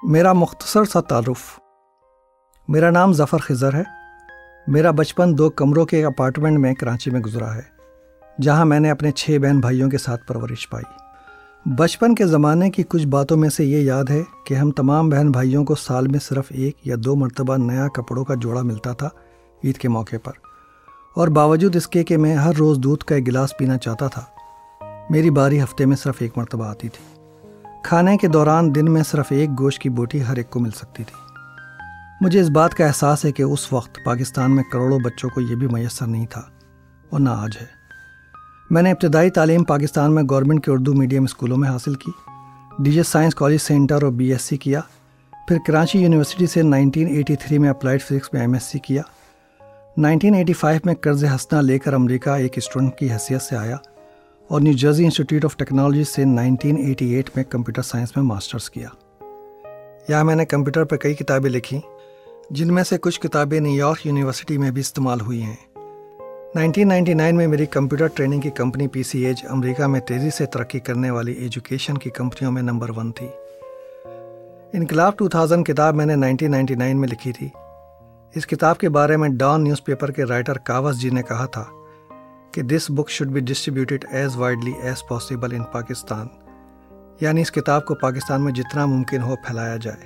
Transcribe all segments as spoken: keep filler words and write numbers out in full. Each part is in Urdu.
میرا مختصر سا تعارف۔ میرا نام ظفر خضر ہے۔ میرا بچپن دو کمروں کے اپارٹمنٹ میں کراچی میں گزرا ہے، جہاں میں نے اپنے چھ بہن بھائیوں کے ساتھ پرورش پائی۔ بچپن کے زمانے کی کچھ باتوں میں سے یہ یاد ہے کہ ہم تمام بہن بھائیوں کو سال میں صرف ایک یا دو مرتبہ نیا کپڑوں کا جوڑا ملتا تھا عید کے موقع پر، اور باوجود اس کے کہ میں ہر روز دودھ کا ایک گلاس پینا چاہتا تھا، میری باری ہفتے میں صرف ایک مرتبہ آتی تھی۔ کھانے کے دوران دن میں صرف ایک گوشت کی بوٹی ہر ایک کو مل سکتی تھی۔ مجھے اس بات کا احساس ہے کہ اس وقت پاکستان میں کروڑوں بچوں کو یہ بھی میسر نہیں تھا، اور نہ آج ہے۔ میں نے ابتدائی تعلیم پاکستان میں گورنمنٹ کے اردو میڈیم اسکولوں میں حاصل کی، ڈی جے سائنس کالج سے انٹر اور بی ایس سی کیا، پھر کراچی یونیورسٹی سے نائنٹین ایٹی تھری میں اپلائیڈ فزکس میں ایم ایس سی کیا۔ نائنٹین ایٹی فائیو میں قرض حسنہ لے کر امریکہ ایک اسٹوڈنٹ کی حیثیت سے آیا اور New Jersey institute of technology سے نائنٹین ایٹی ایٹ میں کمپیوٹر سائنس میں ماسٹرز کیا۔ یہاں میں نے کمپیوٹر پر کئی کتابیں لکھیں، جن میں سے کچھ کتابیں نیو یارک یونیورسٹی میں بھی استعمال ہوئی ہیں۔ نائنٹین نائنٹی نائن میں میری کمپیوٹر ٹریننگ کی کمپنی پی سی ایج امریکہ میں تیزی سے ترقی کرنے والی ایجوکیشن کی کمپنیوں میں نمبر ون تھی۔ انقلاب ٹو تھاؤزینڈ کتاب میں نے نائنٹین نائنٹی نائن میں لکھی تھی۔ اس کتاب کے بارے میں ڈان نیوز پیپر کے رائٹر کاوس جی نے کہا تھا کہ this book should be distributed as widely as possible in Pakistan, یعنی اس کتاب کو پاکستان میں جتنا ممکن ہو پھیلایا جائے۔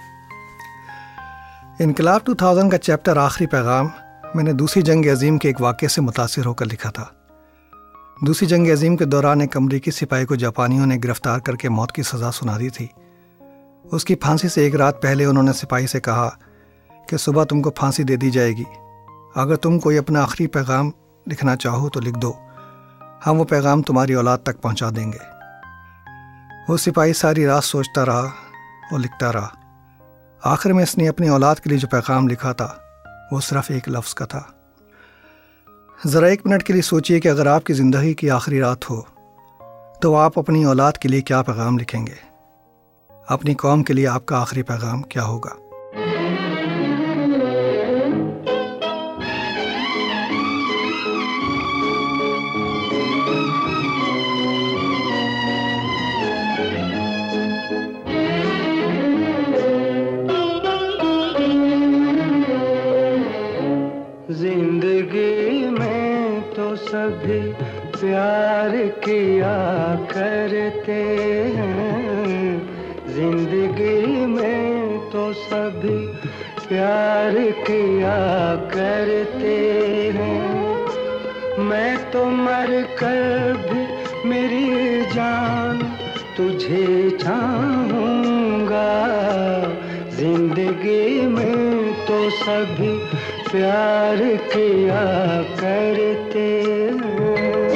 انقلاب ٹو تھاؤزینڈ کا چیپٹر آخری پیغام میں نے دوسری جنگ عظیم کے ایک واقعے سے متاثر ہو کر لکھا تھا۔ دوسری جنگ عظیم کے دوران ایک امریکی سپاہی کو جاپانیوں نے گرفتار کر کے موت کی سزا سنا دی تھی۔ اس کی پھانسی سے ایک رات پہلے انہوں نے سپاہی سے کہا کہ صبح تم کو پھانسی دے دی جائے گی، اگر تم کوئی اپنا آخری پیغام لکھنا چاہو تو لکھ دو، ہم وہ پیغام تمہاری اولاد تک پہنچا دیں گے۔ وہ سپاہی ساری رات سوچتا رہا اور لکھتا رہا۔ آخر میں اس نے اپنی اولاد کے لیے جو پیغام لکھا تھا وہ صرف ایک لفظ کا تھا۔ ذرا ایک منٹ کے لیے سوچئے کہ اگر آپ کی زندگی کی آخری رات ہو تو آپ اپنی اولاد کے لیے کیا پیغام لکھیں گے؟ اپنی قوم کے لیے آپ کا آخری پیغام کیا ہوگا؟ زندگی میں تو سبھی پیار کیا کرتے ہیں، زندگی میں تو سبھی پیار کیا کرتے ہیں، میں تو مر کر بھی میری جان تجھے چاہوں گا، زندگی میں تو سبھی پیار کیا کرتے ہیں۔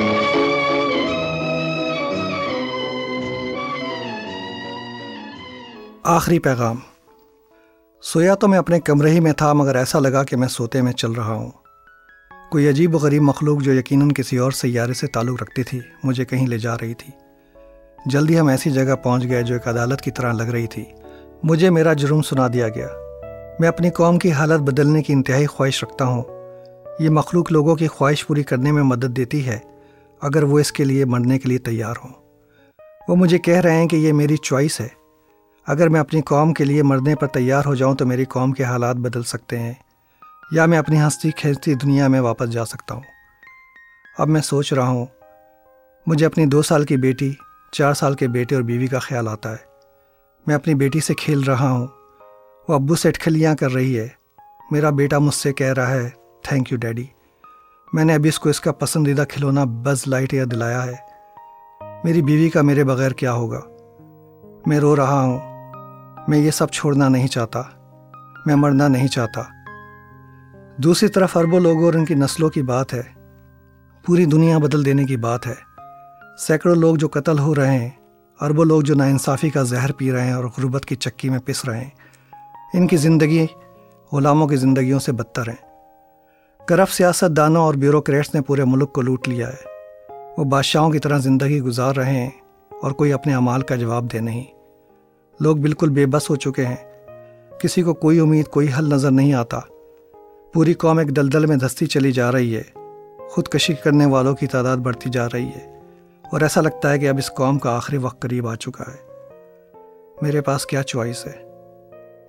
آخری پیغام۔ سویا تو میں اپنے کمرے ہی میں تھا، مگر ایسا لگا کہ میں سوتے میں چل رہا ہوں۔ کوئی عجیب و غریب مخلوق جو یقیناً کسی اور سیارے سے تعلق رکھتی تھی مجھے کہیں لے جا رہی تھی۔ جلدی ہم ایسی جگہ پہنچ گئے جو ایک عدالت کی طرح لگ رہی تھی۔ مجھے میرا جرم سنا دیا گیا۔ میں اپنی قوم کی حالت بدلنے کی انتہائی خواہش رکھتا ہوں۔ یہ مخلوق لوگوں کی خواہش پوری کرنے میں مدد دیتی ہے اگر وہ اس کے لیے مرنے کے لیے تیار ہوں۔ وہ مجھے کہہ رہے ہیں کہ یہ میری چوائس ہے، اگر میں اپنی قوم کے لیے مرنے پر تیار ہو جاؤں تو میری قوم کے حالات بدل سکتے ہیں، یا میں اپنی ہنستی کھیلتی دنیا میں واپس جا سکتا ہوں۔ اب میں سوچ رہا ہوں، مجھے اپنی دو سال کی بیٹی، چار سال کے بیٹے اور بیوی کا خیال آتا ہے۔ میں اپنی بیٹی سے کھیل رہا ہوں، وہ ابو سے اٹکھلیاں کر رہی ہے۔ میرا بیٹا مجھ سے کہہ رہا ہے تھینک یو ڈیڈی۔ میں نے ابھی اس کو اس کا پسندیدہ کھلونا بز لائٹ ایئر دلایا ہے۔ میری بیوی کا میرے بغیر کیا ہوگا؟ میں رو رہا ہوں۔ میں یہ سب چھوڑنا نہیں چاہتا، میں مرنا نہیں چاہتا۔ دوسری طرف اربوں لوگوں اور ان کی نسلوں کی بات ہے، پوری دنیا بدل دینے کی بات ہے۔ سینکڑوں لوگ جو قتل ہو رہے ہیں، اربوں لوگ جو ناانصافی کا زہر پی رہے ہیں اور غربت کی چکی میں پس رہے ہیں، ان کی زندگی غلاموں کی زندگیوں سے بدتر ہیں۔ کرپٹ سیاست دانوں اور بیوروکریٹس نے پورے ملک کو لوٹ لیا ہے۔ وہ بادشاہوں کی طرح زندگی گزار رہے ہیں اور کوئی اپنے اعمال کا جواب دے نہیں۔ لوگ بالکل بے بس ہو چکے ہیں، کسی کو کوئی امید، کوئی حل نظر نہیں آتا۔ پوری قوم ایک دلدل میں دھستی چلی جا رہی ہے۔ خودکشی کرنے والوں کی تعداد بڑھتی جا رہی ہے، اور ایسا لگتا ہے کہ اب اس قوم کا آخری وقت قریب آ چکا ہے۔ میرے پاس کیا چوائس ہے؟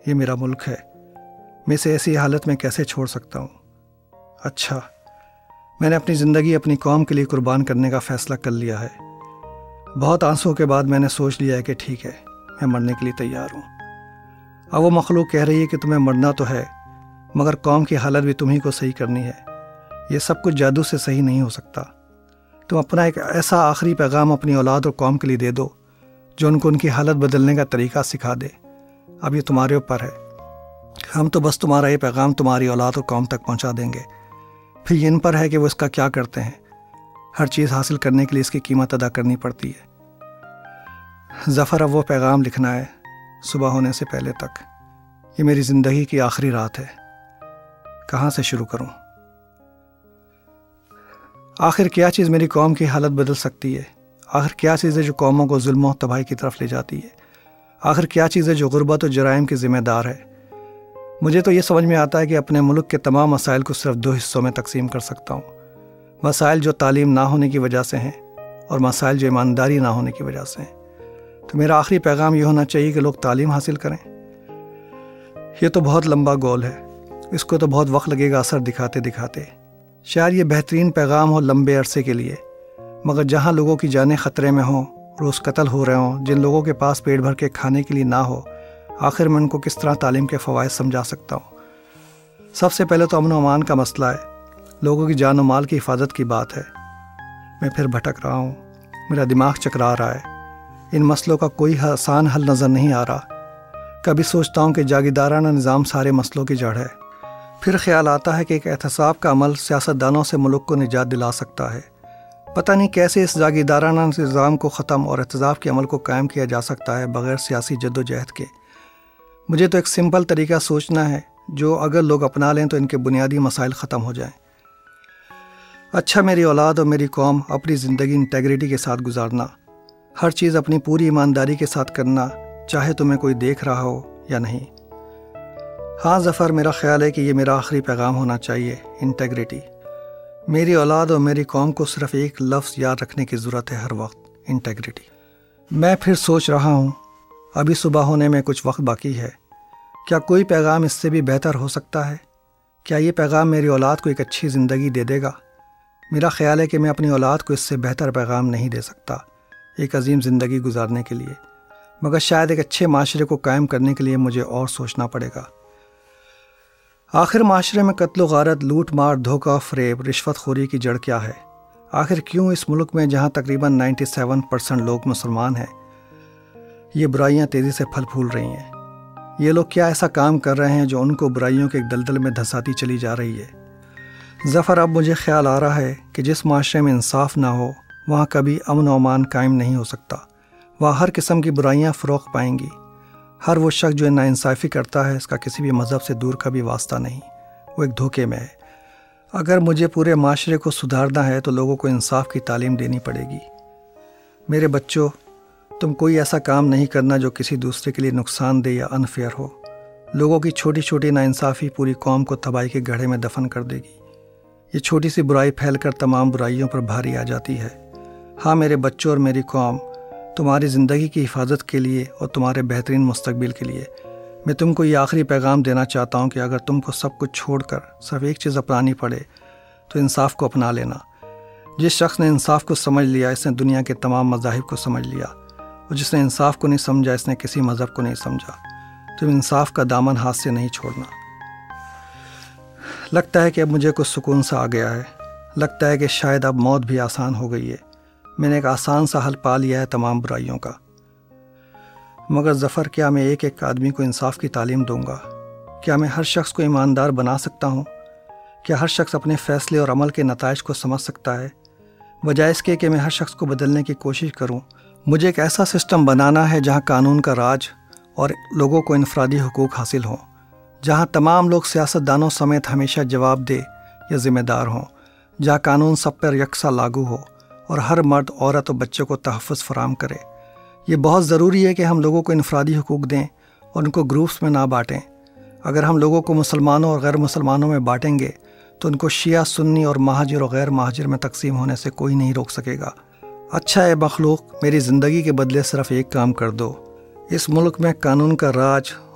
یہ میرا ملک ہے، میں اسے ایسی حالت میں کیسے چھوڑ سکتا ہوں؟ اچھا، میں نے اپنی زندگی اپنی قوم کے لیے قربان کرنے کا فیصلہ کر لیا ہے۔ بہت آنسوؤں کے بعد میں نے سوچ لیا ہے کہ ٹھیک ہے، میں مرنے کے لیے تیار ہوں۔ اب وہ مخلوق کہہ رہی ہے کہ تمہیں مرنا تو ہے، مگر قوم کی حالت بھی تمہیں کو صحیح کرنی ہے۔ یہ سب کچھ جادو سے صحیح نہیں ہو سکتا۔ تم اپنا ایک ایسا آخری پیغام اپنی اولاد اور قوم کے لیے دے دو جو ان کو ان کی حالت بدلنے کا طریقہ سکھا دے۔ اب یہ تمہارے اوپر ہے، ہم تو بس تمہارا یہ پیغام تمہاری اولاد اور قوم تک پہنچا دیں گے، پھر یہ ان پر ہے کہ وہ اس کا کیا کرتے ہیں۔ ہر چیز حاصل کرنے کے لیے اس کی قیمت ادا کرنی پڑتی ہے۔ ظفر، اب وہ پیغام لکھنا ہے صبح ہونے سے پہلے تک۔ یہ میری زندگی کی آخری رات ہے، کہاں سے شروع کروں؟ آخر کیا چیز میری قوم کی حالت بدل سکتی ہے؟ آخر کیا چیز ہے جو قوموں کو ظلم و تباہی کی طرف لے جاتی ہے؟ آخر کیا چیز ہے جو غربت و جرائم کی ذمہ دار ہے؟ مجھے تو یہ سمجھ میں آتا ہے کہ اپنے ملک کے تمام مسائل کو صرف دو حصوں میں تقسیم کر سکتا ہوں، مسائل جو تعلیم نہ ہونے کی وجہ سے ہیں اور مسائل جو ایمانداری نہ ہونے کی وجہ سے ہیں۔ تو میرا آخری پیغام یہ ہونا چاہیے کہ لوگ تعلیم حاصل کریں۔ یہ تو بہت لمبا گول ہے، اس کو تو بہت وقت لگے گا اثر دکھاتے دکھاتے۔ شاید یہ بہترین پیغام ہو لمبے عرصے کے لیے، مگر جہاں لوگوں کی جانیں خطرے میں ہوں، روز قتل ہو رہے ہوں، جن لوگوں کے پاس پیٹ بھر کے کھانے کے لیے نہ ہو، آخر میں ان کو کس طرح تعلیم کے فوائد سمجھا سکتا ہوں؟ سب سے پہلے تو امن و امان کا مسئلہ ہے، لوگوں کی جان و مال کی حفاظت کی بات ہے۔ میں پھر بھٹک رہا ہوں، میرا دماغ چکرا رہا ہے، ان مسئلوں کا کوئی آسان حل نظر نہیں آ رہا۔ کبھی سوچتا ہوں کہ جاگیردارانہ نظام سارے مسئلوں کی جڑ ہے، پھر خیال آتا ہے کہ ایک احتساب کا عمل سیاستدانوں سے ملک کو نجات دلا سکتا ہے۔ پتہ نہیں کیسے اس جاگیردارانہ نظام کو ختم اور احتساب کے عمل کو قائم کیا جا سکتا ہے بغیر سیاسی جد و جہد کے۔ مجھے تو ایک سمپل طریقہ سوچنا ہے جو اگر لوگ اپنا لیں تو ان کے بنیادی مسائل ختم ہو جائیں۔ اچھا، میری اولاد اور میری قوم اپنی زندگی انٹیگریٹی کے ساتھ گزارنا، ہر چیز اپنی پوری ایمانداری کے ساتھ کرنا، چاہے تمہیں کوئی دیکھ رہا ہو یا نہیں۔ ہاں ظفر، میرا خیال ہے کہ یہ میرا آخری پیغام ہونا چاہیے، انٹیگریٹی۔ میری اولاد اور میری قوم کو صرف ایک لفظ یاد رکھنے کی ضرورت ہے ہر وقت، انٹیگریٹی۔ میں پھر سوچ رہا ہوں، ابھی صبح ہونے میں کچھ وقت باقی ہے، کیا کوئی پیغام اس سے بھی بہتر ہو سکتا ہے؟ کیا یہ پیغام میری اولاد کو ایک اچھی زندگی دے دے گا؟ میرا خیال ہے کہ میں اپنی اولاد کو اس سے بہتر پیغام نہیں دے سکتا ایک عظیم زندگی گزارنے کے لیے، مگر شاید ایک اچھے معاشرے کو قائم کرنے کے لیے مجھے اور سوچنا پڑے گا۔ آخر معاشرے میں قتل و غارت، لوٹ مار، دھوکہ، فریب، رشوت خوری کی جڑ کیا ہے؟ آخر کیوں اس ملک میں جہاں تقریباً نائنٹی سیون پرسنٹ لوگ مسلمان ہیں، یہ برائیاں تیزی سے پھل پھول رہی ہیں؟ یہ لوگ کیا ایسا کام کر رہے ہیں جو ان کو برائیوں کے ایک دلدل میں دھساتی چلی جا رہی ہے؟ ظفر، اب مجھے خیال آ رہا ہے کہ جس معاشرے میں انصاف نہ ہو وہاں کبھی امن و امان قائم نہیں ہو سکتا، وہاں ہر قسم کی برائیاں فروغ پائیں گی۔ ہر وہ شخص جو ناانصافی کرتا ہے اس کا کسی بھی مذہب سے دور کا بھی واسطہ نہیں، وہ ایک دھوکے میں ہے۔ اگر مجھے پورے معاشرے کو سدھارنا ہے تو لوگوں کو انصاف کی تعلیم دینی پڑے گی۔ میرے بچوں، تم کوئی ایسا کام نہیں کرنا جو کسی دوسرے کے لیے نقصان دہ یا انفیئر ہو۔ لوگوں کی چھوٹی چھوٹی ناانصافی پوری قوم کو تباہی کے گڑھے میں دفن کر دے گی۔ یہ چھوٹی سی برائی پھیل کر تمام برائیوں پر بھاری آ جاتی ہے۔ ہاں میرے بچوں اور میری قوم، تمہاری زندگی کی حفاظت کے لیے اور تمہارے بہترین مستقبل کے لیے میں تم کو یہ آخری پیغام دینا چاہتا ہوں کہ اگر تم کو سب کچھ چھوڑ کر صرف ایک چیز اپنانی پڑے تو انصاف کو اپنا لینا۔ جس شخص نے انصاف کو سمجھ لیا اس نے دنیا کے تمام مذاہب کو سمجھ لیا، اور جس نے انصاف کو نہیں سمجھا اس نے کسی مذہب کو نہیں سمجھا۔ تم انصاف کا دامن ہاتھ سے نہیں چھوڑنا۔ لگتا ہے کہ اب مجھے کچھ سکون سا آ گیا ہے، لگتا ہے کہ شاید اب موت بھی آسان ہو گئی ہے۔ میں نے ایک آسان سا حل پا لیا ہے تمام برائیوں کا۔ مگر ظفر، کیا میں ایک ایک آدمی کو انصاف کی تعلیم دوں گا؟ کیا میں ہر شخص کو ایماندار بنا سکتا ہوں؟ کیا ہر شخص اپنے فیصلے اور عمل کے نتائج کو سمجھ سکتا ہے؟ بجائے اس کے کہ میں ہر شخص کو بدلنے کی کوشش کروں، مجھے ایک ایسا سسٹم بنانا ہے جہاں قانون کا راج اور لوگوں کو انفرادی حقوق حاصل ہوں، جہاں تمام لوگ سیاستدانوں سمیت ہمیشہ جواب دہ یا ذمہ دار ہوں، جہاں قانون سب پر یکساں لاگو ہو اور ہر مرد، عورت اور بچے کو تحفظ فراہم کرے۔ یہ بہت ضروری ہے کہ ہم لوگوں کو انفرادی حقوق دیں اور ان کو گروپس میں نہ بانٹیں۔ اگر ہم لوگوں کو مسلمانوں اور غیر مسلمانوں میں بانٹیں گے تو ان کو شیعہ، سنی اور مہاجر اور غیر مہاجر میں تقسیم ہونے سے کوئی نہیں روک سکے گا۔ اچھا اے مخلوق، میری زندگی کے بدلے صرف ایک کام کر دو، اس ملک میں قانون کا راج،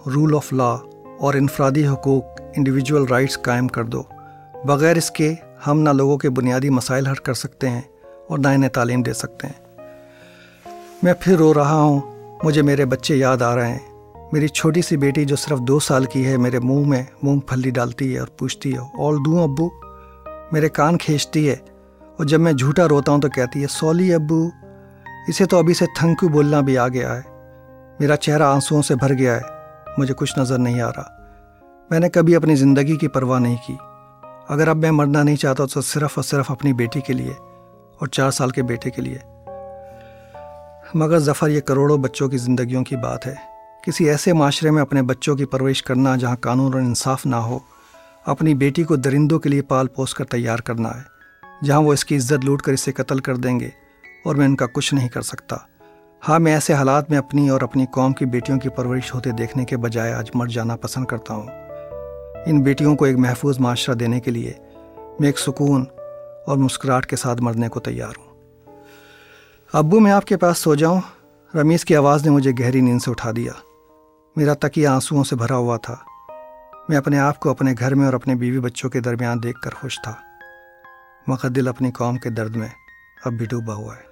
رول آف لا اور انفرادی حقوق انڈیویجول رائٹس قائم کر دو۔ بغیر اس کے ہم نہ لوگوں کے بنیادی مسائل حل کر سکتے ہیں اور نہ انہیں تعلیم دے سکتے ہیں۔ میں پھر رو رہا ہوں، مجھے میرے بچے یاد آ رہے ہیں۔ میری چھوٹی سی بیٹی جو صرف دو سال کی ہے میرے منہ میں مونگ پھلی ڈالتی ہے اور پوچھتی ہے اور دوں ابو، میرے کان کھینچتی ہے، اور جب میں جھوٹا روتا ہوں تو کہتی ہے سولی ابو۔ اسے تو ابھی سے تھنکو بولنا بھی آ گیا ہے۔ میرا چہرہ آنسوؤں سے بھر گیا ہے، مجھے کچھ نظر نہیں آ رہا۔ میں نے کبھی اپنی زندگی کی پرواہ نہیں کی۔ اگر اب میں مرنا نہیں چاہتا تو صرف اور صرف اپنی بیٹی کے لیے اور چار سال کے بیٹے کے لیے۔ مگر ظفر، یہ کروڑوں بچوں کی زندگیوں کی بات ہے۔ کسی ایسے معاشرے میں اپنے بچوں کی پرورش کرنا جہاں قانون اور انصاف نہ ہو، اپنی بیٹی کو درندوں کے لیے پال پوس کر تیار کرنا ہے، جہاں وہ اس کی عزت لوٹ کر اسے قتل کر دیں گے اور میں ان کا کچھ نہیں کر سکتا۔ ہاں، میں ایسے حالات میں اپنی اور اپنی قوم کی بیٹیوں کی پرورش ہوتے دیکھنے کے بجائے آج مر جانا پسند کرتا ہوں۔ ان بیٹیوں کو ایک محفوظ معاشرہ دینے کے لیے میں ایک سکون اور مسکراہٹ کے ساتھ مرنے کو تیار ہوں۔ ابو، میں آپ کے پاس سو جاؤں؟ رمیز کی آواز نے مجھے گہری نیند سے اٹھا دیا۔ میرا تکیہ آنسوؤں سے بھرا ہوا تھا۔ میں اپنے آپ کو اپنے گھر میں اور اپنے بیوی بچوں کے درمیان دیکھ کر خوش تھا، مگر دل اپنی قوم کے درد میں اب بھی ڈوبا ہوا ہے۔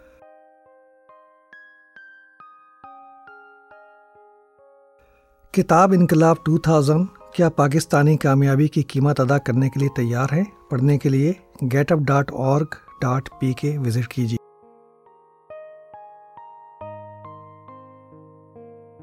کتاب انقلاب دو ہزار کیا پاکستانی کامیابی کی قیمت ادا کرنے کے لیے تیار ہے؟ پڑھنے کے لیے get up dot org dot P K visit کیجیے۔